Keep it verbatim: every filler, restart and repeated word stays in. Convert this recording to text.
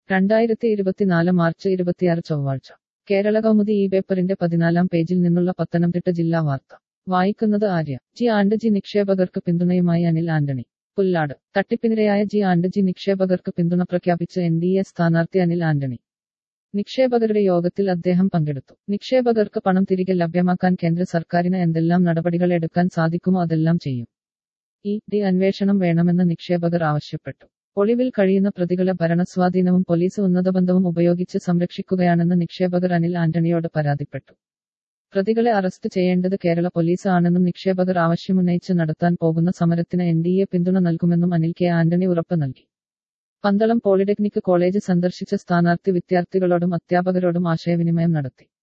രണ്ടായിരത്തി ഇരുപത്തിനാല് മാർച്ച് ഇരുപത്തിയാറ് ചൊവ്വാഴ്ച കേരള കൗമുദി ഈ പേപ്പറിന്റെ പതിനാലാം പേജിൽ നിന്നുള്ള പത്തനംതിട്ട ജില്ലാ വാർത്ത വായിക്കുന്നത് ആര്യ. ജി ആൻഡ് ജി നിക്ഷേപകർക്ക് പിന്തുണയുമായി അനിൽ ആന്റണി. പുല്ലാട്. തട്ടിപ്പിനിരയായ ജി ആൻഡ് ജി നിക്ഷേപകർക്ക് പിന്തുണ പ്രഖ്യാപിച്ച് എൻ ഡി എ സ്ഥാനാർത്ഥി അനിൽ ആന്റണി. നിക്ഷേപകരുടെ യോഗത്തിൽ അദ്ദേഹം പങ്കെടുത്തു. നിക്ഷേപകർക്ക് പണം തിരികെ ലഭ്യമാക്കാൻ കേന്ദ്ര സർക്കാരിന് എന്തെല്ലാം നടപടികൾ എടുക്കാൻ സാധിക്കുമോ അതെല്ലാം ചെയ്യും. ഇ ഡി അന്വേഷണം വേണമെന്ന് നിക്ഷേപകർ ആവശ്യപ്പെട്ടു. ഒളിവിൽ കഴിയുന്ന പ്രതികളെ ഭരണസ്വാധീനവും പോലീസ് ഉന്നതബന്ധവും ഉപയോഗിച്ച് സംരക്ഷിക്കുകയാണെന്ന് നിക്ഷേപകർ അനിൽ ആന്റണിയോട് പരാതിപ്പെട്ടു. പ്രതികളെ അറസ്റ്റ് ചെയ്യേണ്ടത് കേരള പോലീസ് ആണെന്നും നിക്ഷേപകർ ആവശ്യമുന്നയിച്ച് നടത്താൻ പോകുന്ന സമരത്തിന് എൻ ഡി എ പിന്തുണ നൽകുമെന്നും അനിൽ കെ ആന്റണി ഉറപ്പ് നൽകി. പന്തളം പോളിടെക്നിക് കോളേജ് സന്ദർശിച്ച സ്ഥാനാർത്ഥി വിദ്യാർത്ഥികളോടും അധ്യാപകരോടും ആശയവിനിമയം നടത്തി.